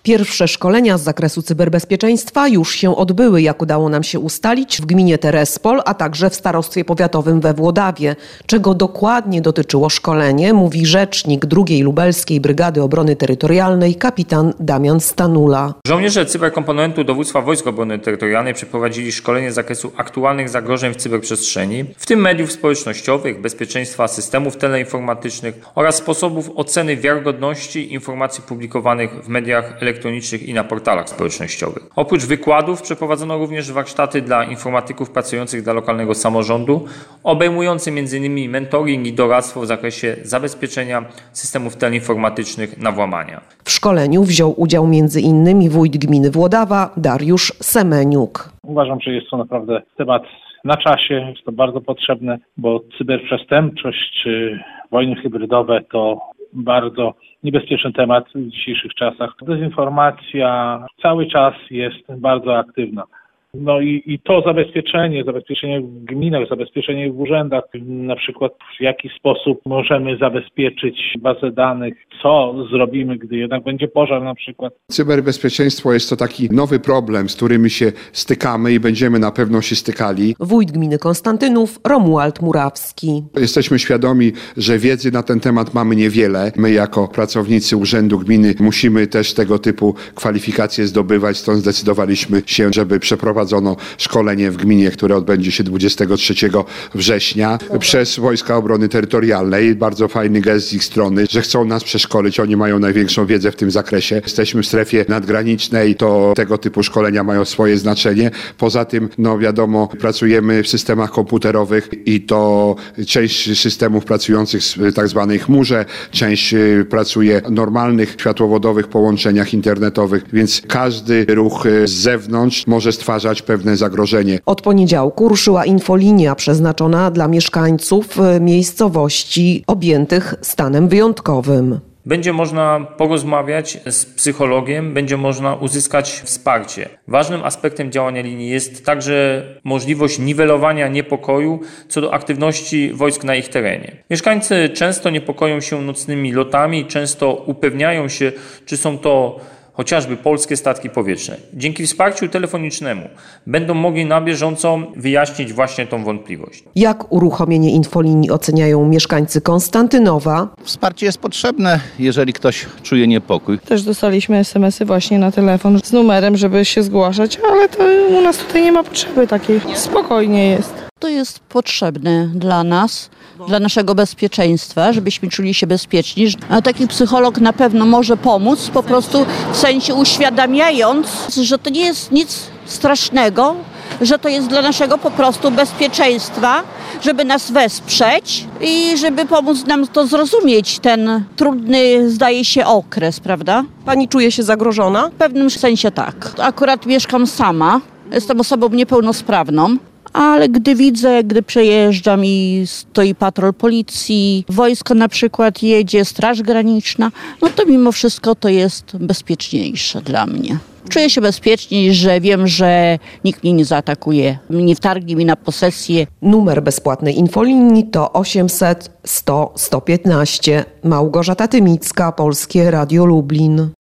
Pierwsze szkolenia z zakresu cyberbezpieczeństwa już się odbyły, jak udało nam się ustalić, w gminie Terespol, a także w starostwie powiatowym we Włodawie. Czego dokładnie dotyczyło szkolenie, mówi rzecznik 2. Lubelskiej Brygady Obrony Terytorialnej kapitan Damian Stanula. Żołnierze cyberkomponentu Dowództwa Wojsk Obrony Terytorialnej przeprowadzili szkolenie z zakresu aktualnych zagrożeń w cyberprzestrzeni, w tym mediów społecznościowych, bezpieczeństwa systemów teleinformatycznych oraz sposobów oceny wiarygodności informacji publikowanych w mediach elektronicznych i na portalach społecznościowych. Oprócz wykładów przeprowadzono również warsztaty dla informatyków pracujących dla lokalnego samorządu, obejmujące m.in. mentoring i doradztwo w zakresie zabezpieczenia systemów teleinformatycznych na włamania. W szkoleniu wziął udział m.in. wójt gminy Włodawa Dariusz Semeniuk. Uważam, że jest to naprawdę temat na czasie, jest to bardzo potrzebne, bo cyberprzestępczość czy wojny hybrydowe to bardzo niebezpieczny temat w dzisiejszych czasach. Dezinformacja cały czas jest bardzo aktywna. No i to zabezpieczenie w gminach, zabezpieczenie w urzędach, na przykład w jaki sposób możemy zabezpieczyć bazę danych, co zrobimy, gdy jednak będzie pożar na przykład. Cyberbezpieczeństwo jest to taki nowy problem, z którymi się stykamy i będziemy na pewno się stykali. Wójt gminy Konstantynów Romuald Murawski. Jesteśmy świadomi, że wiedzy na ten temat mamy niewiele. My jako pracownicy urzędu gminy musimy też tego typu kwalifikacje zdobywać, stąd zdecydowaliśmy się, żeby przeprowadzić szkolenie w gminie, które odbędzie się 23 września przez Wojska Obrony Terytorialnej. Bardzo fajny gest z ich strony, że chcą nas przeszkolić. Oni mają największą wiedzę w tym zakresie. Jesteśmy w strefie nadgranicznej, to tego typu szkolenia mają swoje znaczenie. Poza tym, wiadomo, pracujemy w systemach komputerowych i to część systemów pracujących w tak zwanej chmurze, część pracuje w normalnych światłowodowych połączeniach internetowych, więc każdy ruch z zewnątrz może stwarzać pewne zagrożenie. Od poniedziałku ruszyła infolinia przeznaczona dla mieszkańców miejscowości objętych stanem wyjątkowym. Będzie można porozmawiać z psychologiem, będzie można uzyskać wsparcie. Ważnym aspektem działania linii jest także możliwość niwelowania niepokoju co do aktywności wojsk na ich terenie. Mieszkańcy często niepokoją się nocnymi lotami, często upewniają się, czy są to chociażby polskie statki powietrzne. Dzięki wsparciu telefonicznemu będą mogli na bieżąco wyjaśnić właśnie tą wątpliwość. Jak uruchomienie infolinii oceniają mieszkańcy Konstantynowa? Wsparcie jest potrzebne, jeżeli ktoś czuje niepokój. Też dostaliśmy SMS-y właśnie na telefon z numerem, żeby się zgłaszać, ale to u nas tutaj nie ma potrzeby takiej. Spokojnie jest. To jest potrzebne dla nas, dla naszego bezpieczeństwa, żebyśmy czuli się bezpieczni. A taki psycholog na pewno może pomóc, po prostu w sensie uświadamiając, że to nie jest nic strasznego, że to jest dla naszego po prostu bezpieczeństwa, żeby nas wesprzeć i żeby pomóc nam to zrozumieć, ten trudny, zdaje się, okres, prawda? Pani czuje się zagrożona? W pewnym sensie tak. Akurat mieszkam sama, jestem osobą niepełnosprawną. Ale gdy przejeżdżam i stoi patrol policji, wojsko na przykład jedzie, Straż Graniczna, to mimo wszystko to jest bezpieczniejsze dla mnie. Czuję się bezpieczniej, że wiem, że nikt mnie nie zaatakuje, nie wtargnie mi na posesję. Numer bezpłatnej infolinii to 800 100 115. Małgorzata Tymicka, Polskie Radio Lublin.